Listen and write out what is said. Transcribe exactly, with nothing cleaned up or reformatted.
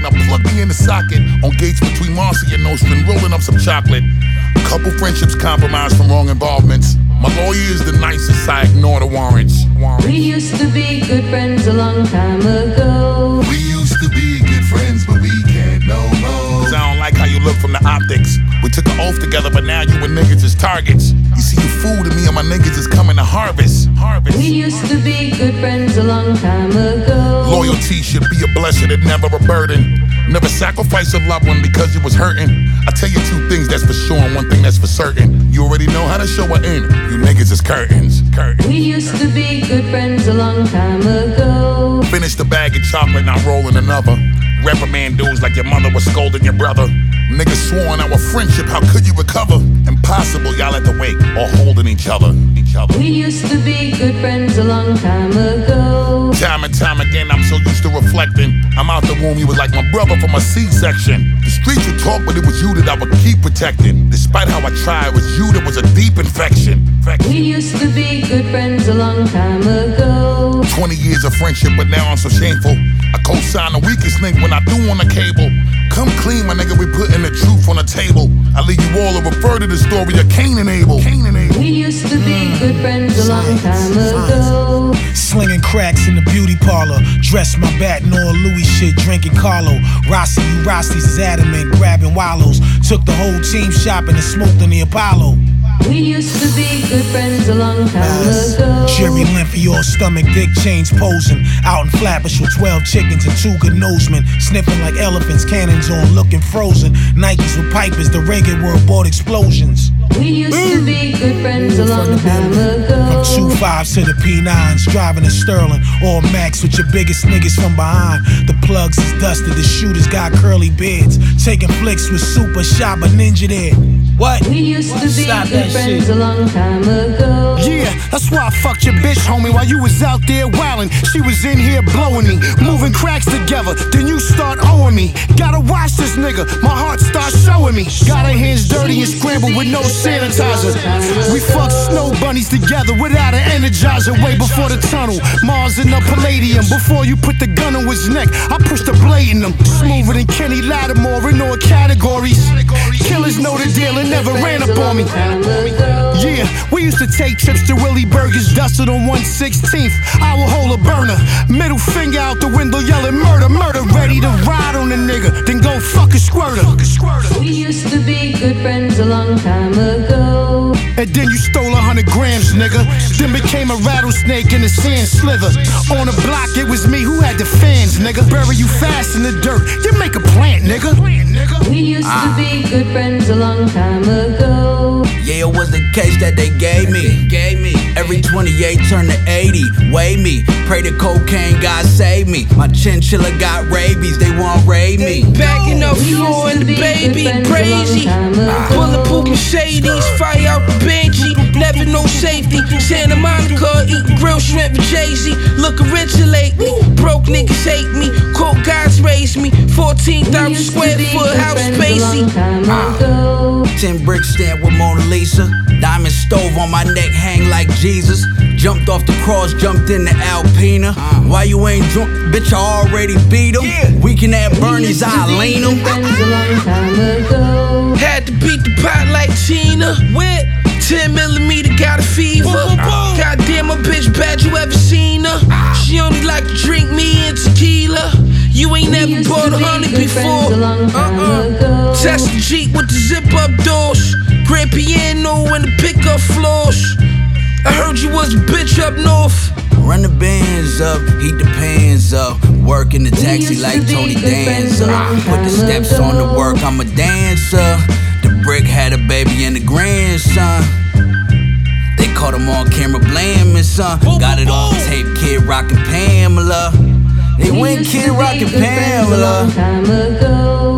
now plug me in the socket. On gates between Marcy and Nostrand, rolling up some chocolate. Couple friendships compromised from wrong involvements. My lawyer is the nicest, I ignore the warrants. warrants. We used to be good friends a long time ago. We used to be good friends, but we can't no more. Cause I don't like how you look from the optics. We took an oath together, but now you and niggas is targets. You see, you fooled me and my niggas is coming to harvest. Harvest. We used to be good friends a long time ago. Loyalty should be a blessing and never a burden. Never sacrifice a loved one because you was hurting. I tell you two things that's for sure and one thing that's for certain. You already know how to show an end. You niggas is curtains. curtains. We used to be good friends a long time ago. Finish the bag of chocolate, now rolling another. Reprimand dudes like your mother was scolding your brother. Niggas swore on our friendship, how could you recover? Impossible, y'all at the wake, or holding each other. Each other. We used to be good friends a long time ago. Time and time again, I'm so used to reflecting. I'm out the womb, you was like my brother from a C-section. The streets would talk, but it was you that I would keep protecting. Despite how I tried, it was you that was a deep infection. infection. We used to be good friends a long time ago. twenty years of friendship, but now I'm so shameful. I co-sign the weakest link when I do on the cable. Come clean, my nigga, we putting the truth on the table. I leave you all to refer to the story of Cain and Abel. Cain and Abel. We used to be good friends a long time ago. Slinging cracks in the beauty parlor. Dress my bat in all Louis shit, drinking Carlo. Rossi, you Rossi's is adamant, grabbing wallows. Took the whole team shopping and smoked in the Apollo. We used to be good friends a long time ago. Jerry Limpy, all stomach, dick chains posing. Out in Flatbush with twelve chickens and two good nosemen. Sniffing like elephants, cannons on, looking frozen. Nikes with pipers, the reggae world bought explosions. We used to be good friends a long time ago. From two fives to the P nines, driving a Sterling. All Max with your biggest niggas from behind. The plugs is dusted, the shooters got curly beards. Taking flicks with Super Shop, a ninja there. What? We used to be Stop good that friends shit. a long time ago. Yeah, that's why I fucked your bitch, homie, while you was out there wildin'. She was in here blowing me, moving cracks together. Then you start owing me. Gotta watch this nigga, my heart starts showing me. Got her hands dirty and scrambled with no sanitizer. We fucked snow bunnies together without an energizer. Way before the tunnel, Mars in the Palladium. Before you put the gun on his neck, I pushed the blade in him. Smoother than Kenny Lattimore in all categories. Killers know the deal and never ran up on me. Yeah, we used to take trips to Willie Burgers, dusted on one sixteenth. I will hold a burner, middle finger out the window yelling murder, murder. Ready to ride on the nigga, then go fuck a squirter. We used to be good friends a long time ago. And then you stole a hundred grams, nigga. Then became a rattlesnake in the sand slither. On the block, it was me who had the fans, nigga. Bury you fast in the dirt, you make a plant, nigga. We used to be good friends a long time ago. Yeah, it was the case that they gave me. Gave me. Every twenty-eight turned to eighty. Weigh me. Pray the cocaine, God save me. My chinchilla got rabies, they won't raid me. Backing up floor and the baby crazy. Bulletproof Mercedes, fire out the Banshee. Never no safety. Santa Monica, eating grilled shrimp with Jay-Z. Looking richer lately. Broke niggas hate me. Coke guys raised me. fourteen thousand square foot house spacey. Uh, Ten bricks stand with Mona Lisa. Diamond stove on my neck, hang like Jesus. Jumped off the cross, jumped in the Alpina. Why you ain't drunk? Bitch, I already beat him. Yeah. Weekend at Bernie's, I lean him. Had to beat the pot like Tina. With ten millimeter, got a fever. Uh, Goddamn, my bitch bad, you ever seen her? She only like to drink me and tequila. You ain't never bought a honey before. Uh-uh. Test the Jeep with the zip-up doors. Grand piano and the pickup floors. I heard you was a bitch up north. Run the bands up, heat the pans up. Work in the taxi like Tony Danza. Put the steps on the work, I'm a dancer. The brick had a baby and a grandson. They caught him on camera blaming son. Got it on tape, Kid Rock and Pamela. They went Kid Rock and Pamela.